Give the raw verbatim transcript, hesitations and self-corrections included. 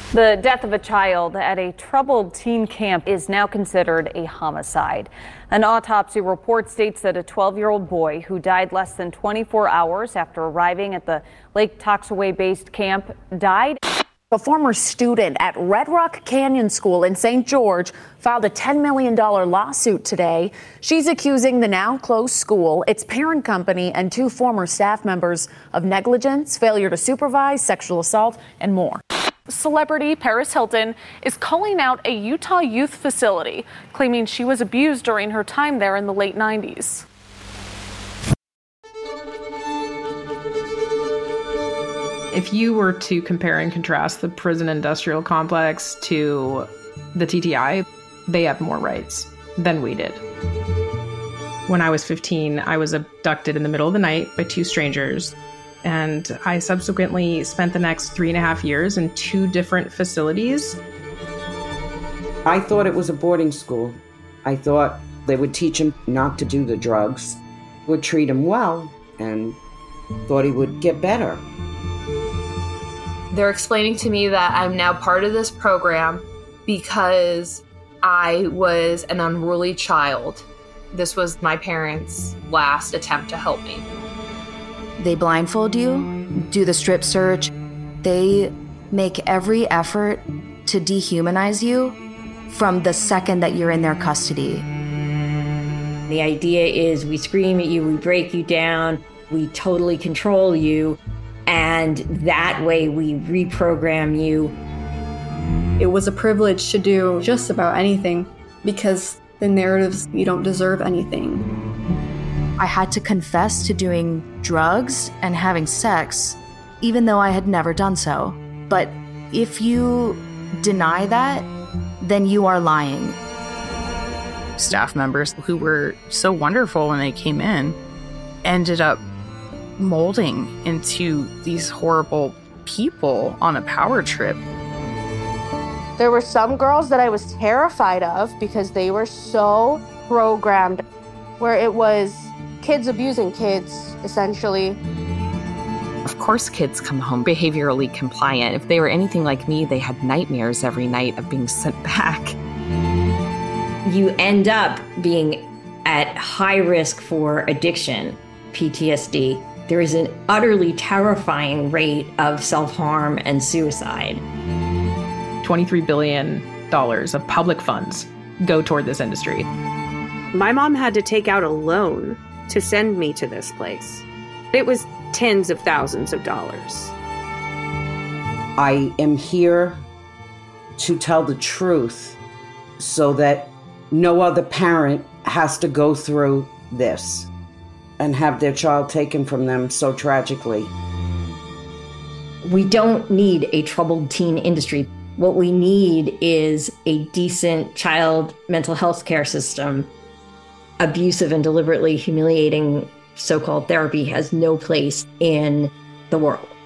The death of a child at a troubled teen camp is now considered a homicide. An autopsy report states that a twelve-year-old boy who died less than twenty-four hours after arriving at the Lake Toxaway-based camp died. A former student at Red Rock Canyon School in Saint George filed a ten million dollars lawsuit today. She's accusing the now closed school, its parent company, and two former staff members of negligence, failure to supervise, sexual assault, and more. Celebrity Paris Hilton is calling out a Utah youth facility, claiming she was abused during her time there in the late nineties. If you were to compare and contrast the prison industrial complex to the T T I, they have more rights than we did. When I was fifteen, I was abducted in the middle of the night by two strangers. And I subsequently spent the next three and a half years in two different facilities. I thought it was a boarding school. I thought they would teach him not to do the drugs, would treat him well, and thought he would get better. They're explaining to me that I'm now part of this program because I was an unruly child. This was my parents' last attempt to help me. They blindfold you, do the strip search. They make every effort to dehumanize you from the second that you're in their custody. The idea is we scream at you, we break you down, we totally control you, and that way we reprogram you. It was a privilege to do just about anything because the narratives, you don't deserve anything. I had to confess to doing drugs and having sex, even though I had never done so. But if you deny that, then you are lying. Staff members who were so wonderful when they came in ended up molding into these horrible people on a power trip. There were some girls that I was terrified of because they were so programmed, where it was kids abusing kids, essentially. Of course kids come home behaviorally compliant. If they were anything like me, they had nightmares every night of being sent back. You end up being at high risk for addiction, P T S D. There is an utterly terrifying rate of self-harm and suicide. twenty-three billion dollars of public funds go toward this industry. My mom had to take out a loan to send me to this place. It was tens of thousands of dollars. I am here to tell the truth so that no other parent has to go through this and have their child taken from them so tragically. We don't need a troubled teen industry. What we need is a decent child mental health care system. Abusive and deliberately humiliating so-called therapy has no place in the world.